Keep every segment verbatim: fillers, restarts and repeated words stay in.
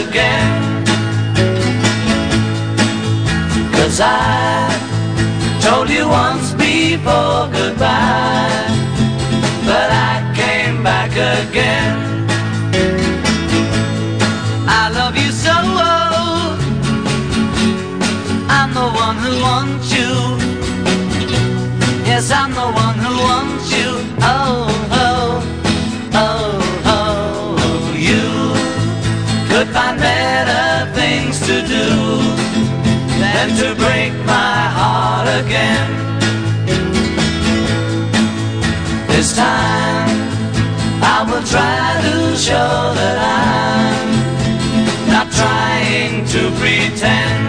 again. 'Cause I told you once before goodbye, but I came back again. I love you so, I'm the one who wants you. Yes, I'm the one who wants you. Oh, oh, oh, oh. You could find better things to do than to break my heart again. This time I will try to show that I'm not trying to pretend.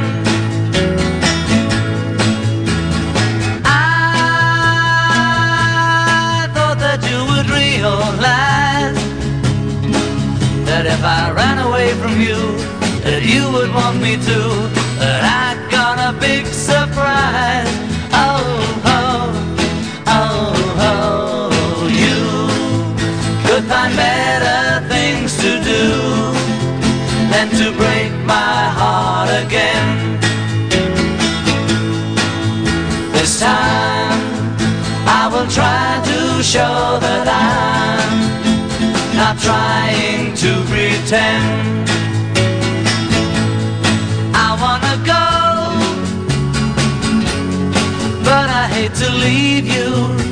That if I ran away from you, that you would want me to. But I got a big surprise. Oh, oh, oh, oh. You could find better things to do than to break my heart again. This time I will try to show that I'm not trying to pretend. I wanna go, but I hate to leave you.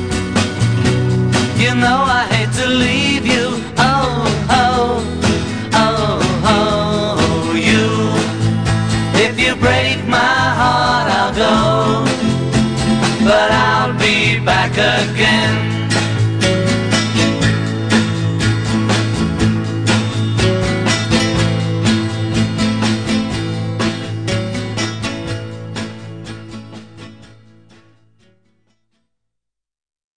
You know I hate to leave you. Oh, oh, oh, oh. You, if you break my heart, I'll go, but I'll be back again.